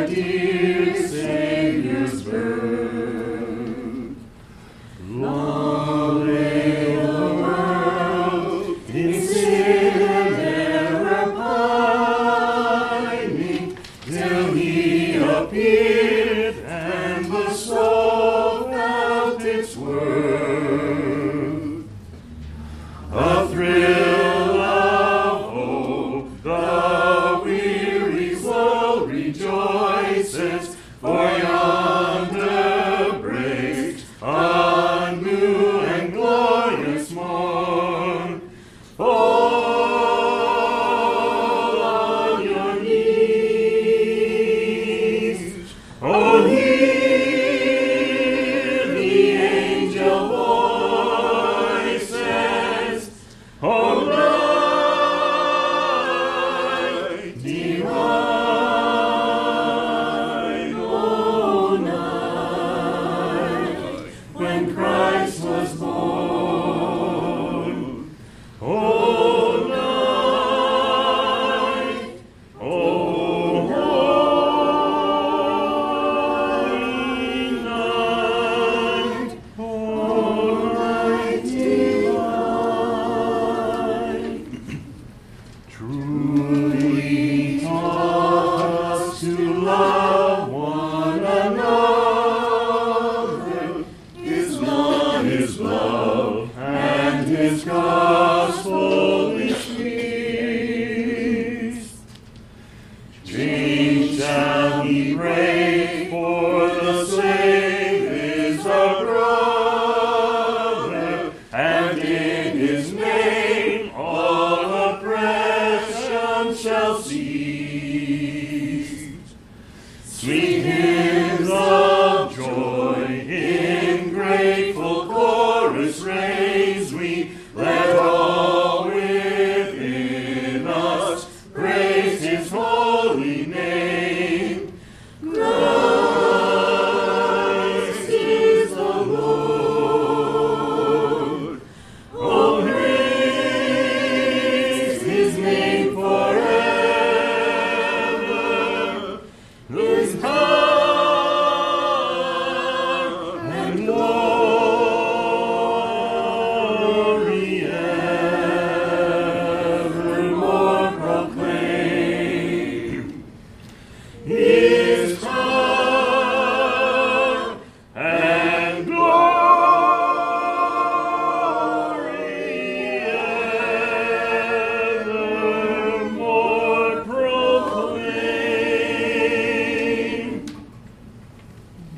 our dear Savior's birth. Long lay the world in sin and error pining, till He appeared and the soul felt its worth. A thrill of hope, the weary soul rejoices, for yonder breaks a new and glorious morn. Fall on your knees, oh, hear the angel voices, oh, night divine, oh, night when Christ was born. Oh, night, oh, holy night, oh, night divine. Truly taught us to love one another. His law is love, and His gospel is peace. Chains shall He break, for the slave is a brother, and in His name all oppression shall cease. Sweet hymns of